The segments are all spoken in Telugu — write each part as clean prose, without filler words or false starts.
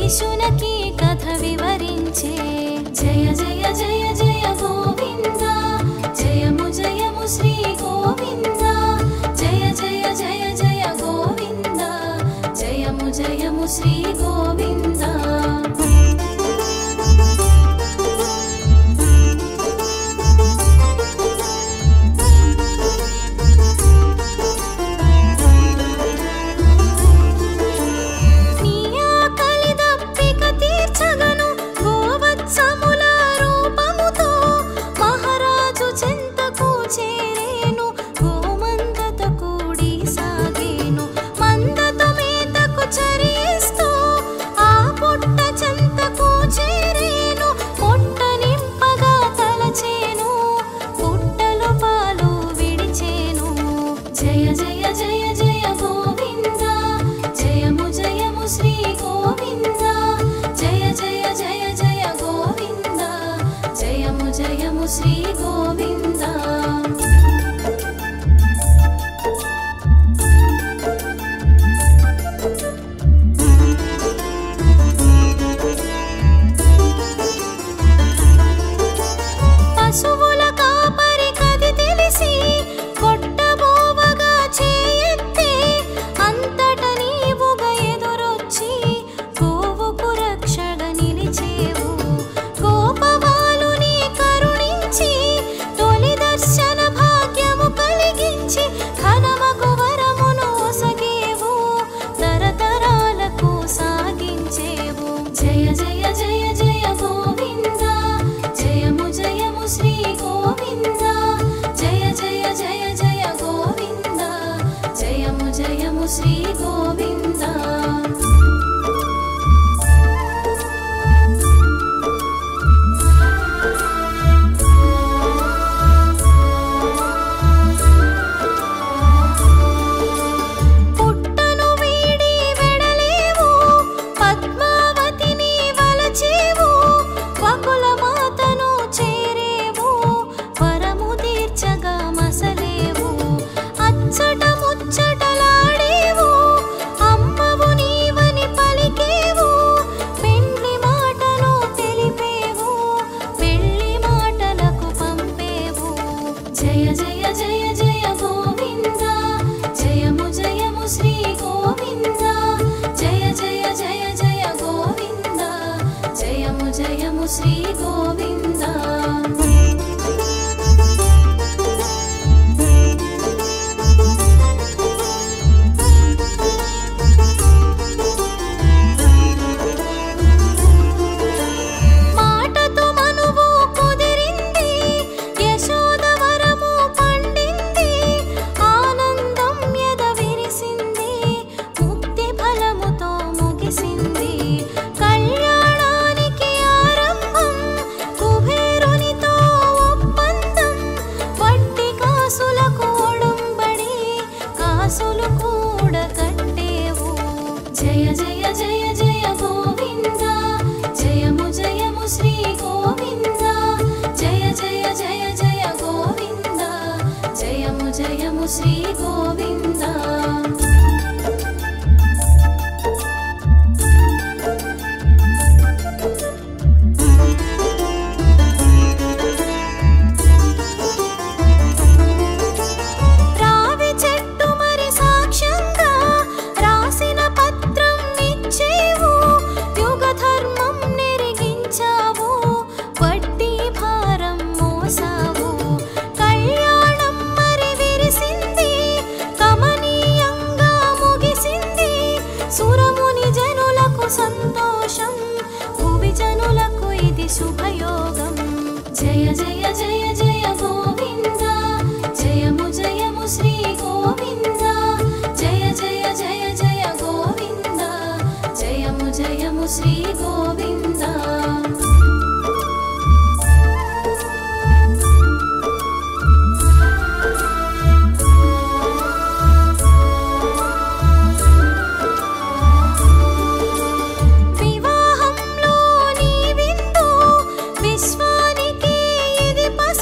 శిశునకి కథ వివరించే జయ జయ జయ జయ గోవింద జయము జయము శ్రీ గోవింద జయ జయ జయ జయ గోవింద జయము జయము శ్రీ గోవింద శ్రీ గోవింద పశువుల కాపరి కది తెలిసి కొట్టబోవగా చేయెత్తే అంతట నీవుగా ఎదురొచ్చి గోవుకు రక్షగా నిలిచేవు గోపబాలుని కరుణించి తొలి దర్శన భాగ్యము కలిగించి ఘనమగు వరమును ఒసగేవు తరతరాలకు సాగించేవు జయ జయ జయ జయ గోవింద జయము జయము శ్రీ గోవింద జయ జయ జయ జయ గోవింద జయము జయము శ్రీ గోవింద జయ జయ జయ జయ గోవింద జయము జయము శ్రీ గోవింద జయ జయ జయ జయ గోవింద జయము జయము శ్రీ గోవింద జయ జయ జయ జయ గోవింద జయము జయము శ్రీ గోవింద జయ జయ జయ జయ గోవింద జయము జయము శ్రీ గోవింద సంతోషం భువి జనులకు ఇది శుభయోగం జయ జయ జయ జయ గోవింద జయము జయము శ్రీ గోవింద జయ జయ జయ జయ గోవింద జయము జయము శ్రీ గోవింద విశ్వానికి ఇది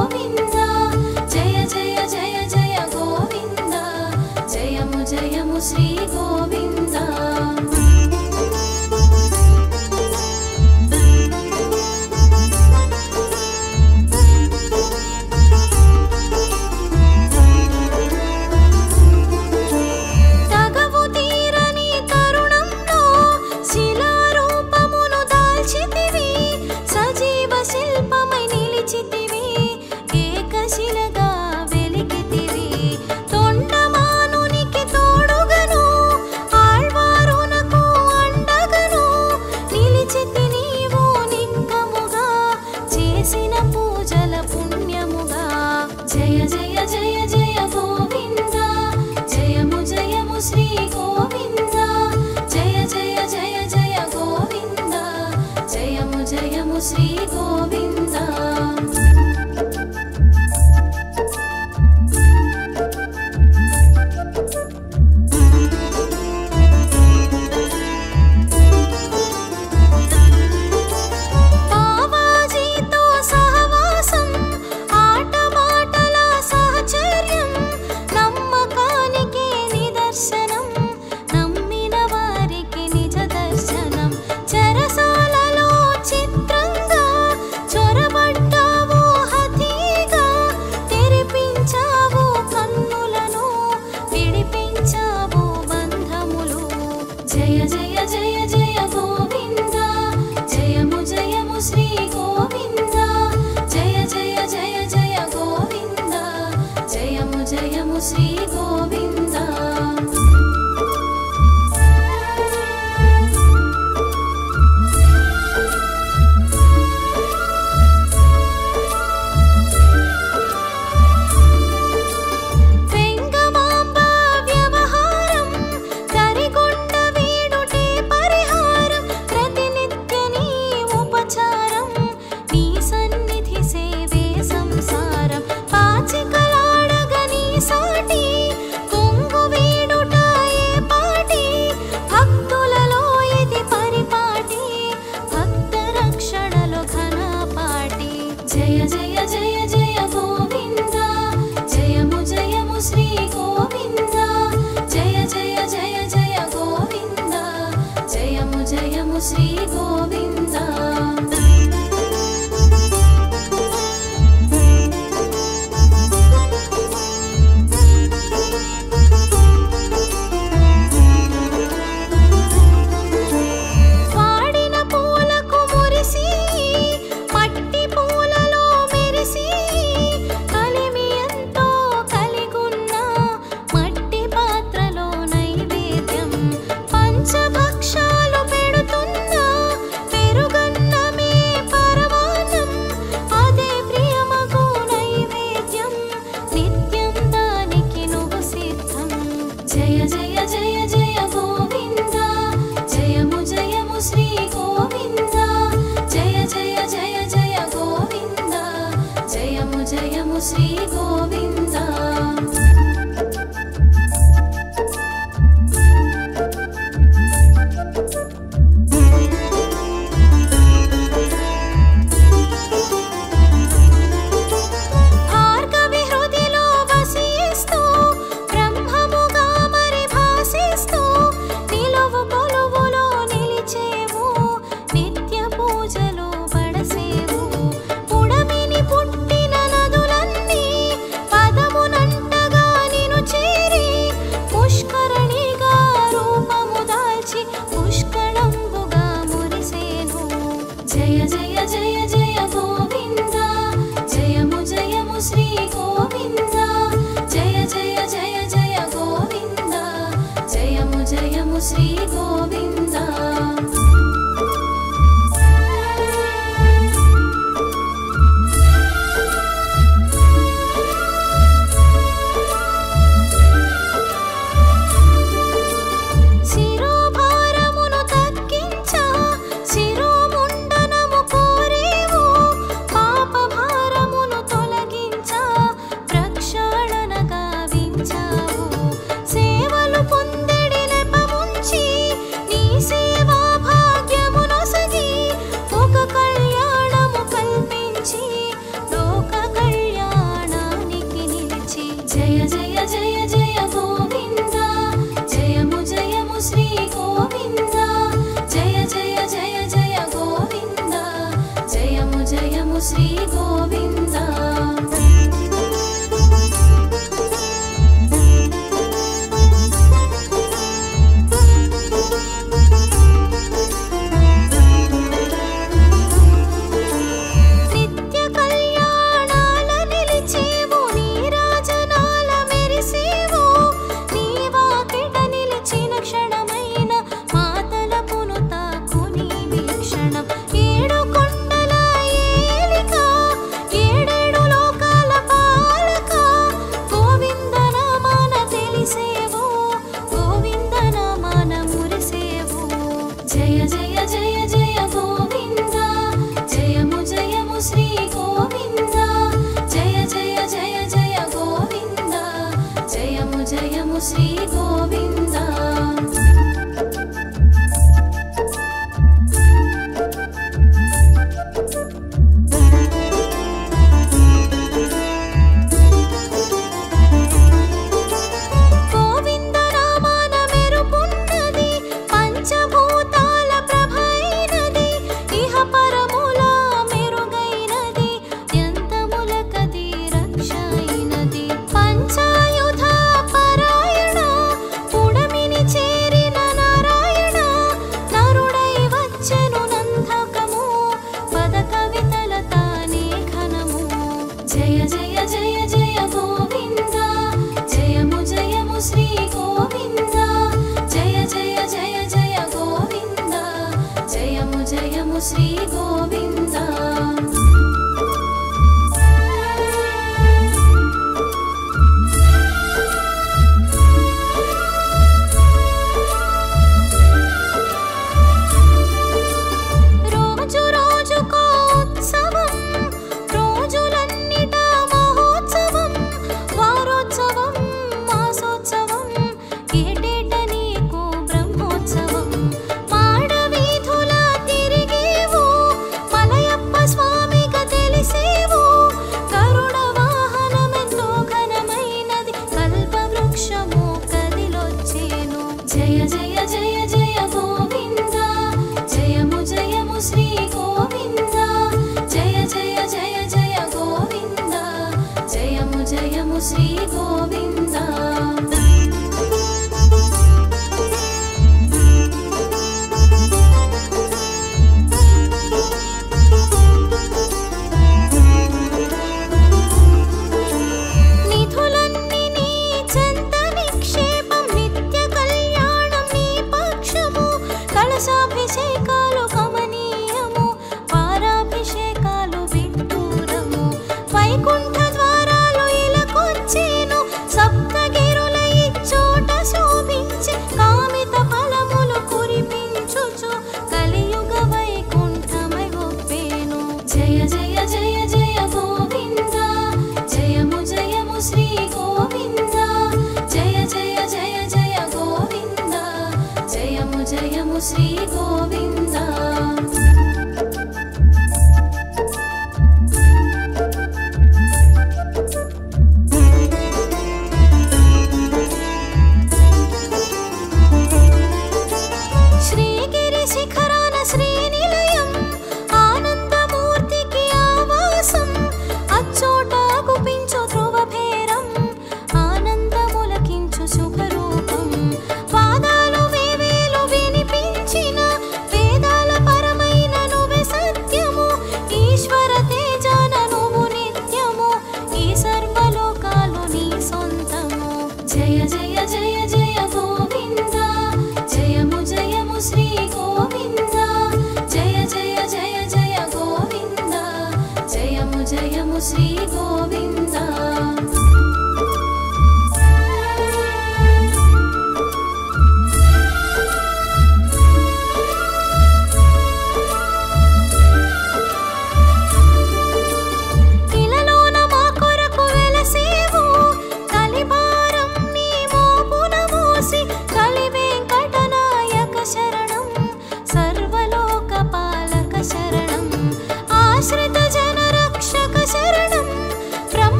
గోవింద జయ జయ జయ జయ గోవింద జయము జయము శ్రీ గోవింద శ్రీ గోవింద బావాజీతో సహవాసం ఆటమాటల సహచర్యం నమ్మకానికి నిదర్శనం నమ్మిన వారికి నిజ దర్శనం చెరసాలలో చిత్రంగా చొరబడ్డావు హతీగా తెరిపించావు కన్నులను విడిపించావు బంధములు జయ జయ జయ జయ గోవింద జయము జయము శ్రీ గోవింద జయ జయ జయ జయ గోవింద జయము జయము శ్రీ గోవింద జయ జయ జయ జయ గోవింద జయము జయము శ్రీ గోవింద జయ జయ జయ జయ గోవింద జయము జయము శ్రీ గోవింద జయ జయ జయ జయ గోవింద జయము జయము శ్రీ గోవింద జయ జయ జయ జయ గోవింద జయము జయము శ్రీ గోవింద దీక్షైనది పంచాయుధ పరాయణ పుడమిని చేరిన నారాయణ నరుడై వచ్చెను నందకము పద కవితల తానే ఘనము జయ జయ జయ జయ గోవింద జయము జయము శ్రీ గోవింద జయ జయ జయ జయ గోవింద జయము జయము శ్రీ గోవింద రోజు రోజుకో ఉత్సవం రోజులన్నిటా మహోత్సవం వారోత్సవం మాసోత్సవం ఏటేట నీకు బ్రహ్మోత్సవం మాడవీధుల తిరిగేవు మలయప్ప స్వామిగా తెలిసేవు కరుణ వాహనమెంతో ఘనమైనది కల్పవృక్షము కదిలొచ్చేను జయ జయ జయ జయ గోవింద జయము జయము శ్రీ గోవింద జయ జయ జయ జయ గోవింద జయము జయము శ్రీ గోవింద